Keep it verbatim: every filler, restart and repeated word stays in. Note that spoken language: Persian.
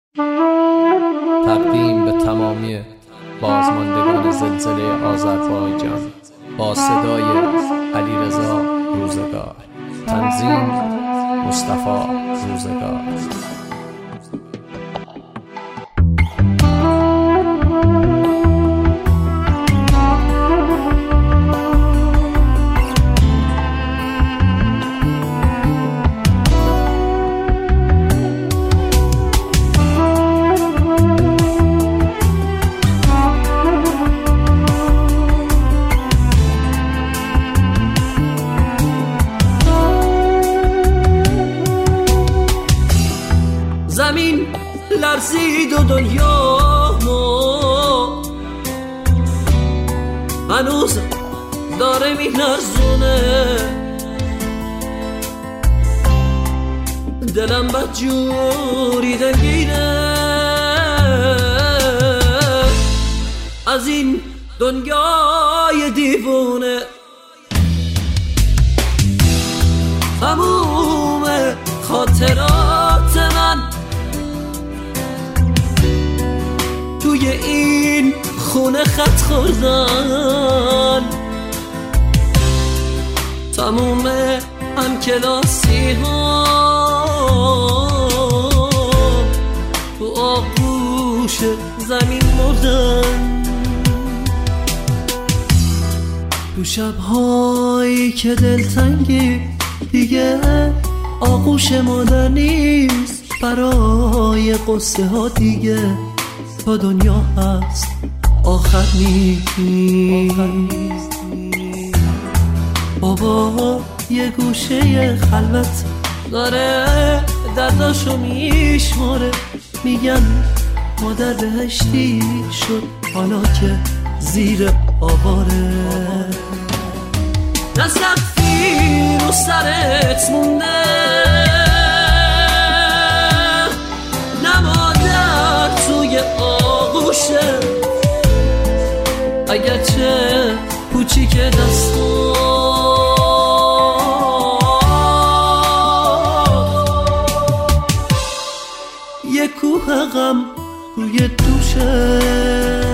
تقدیم به تمامی بازماندگان زلزله آذربایجان با صدای علیرضا روزگار. تنظیم مصطفی روزگار. زمین لرزید و دنیا هنوز داره میلرزونه، دلم بدجوری دلگیره از این دنیای دیوونه. تموم خاطرات من توی این خونه خط خوردن، تموم هم کلاسی ها تو آغوش زمین مردن. تو شبهایی که دلتنگی دیگه آغوش مادر نیست، برای قصه ها دیگه تا دنیا هست آخر نیست. بابا یه گوشه خلوت داره درداشو میشماره، میگن مادر بهشتی شد حالا که زیر آواره. نه سقفی رو سرت مونده، نه مادر توی آغوشه، اگرچه کوچیک دستا یه کوه غم روی دوشه.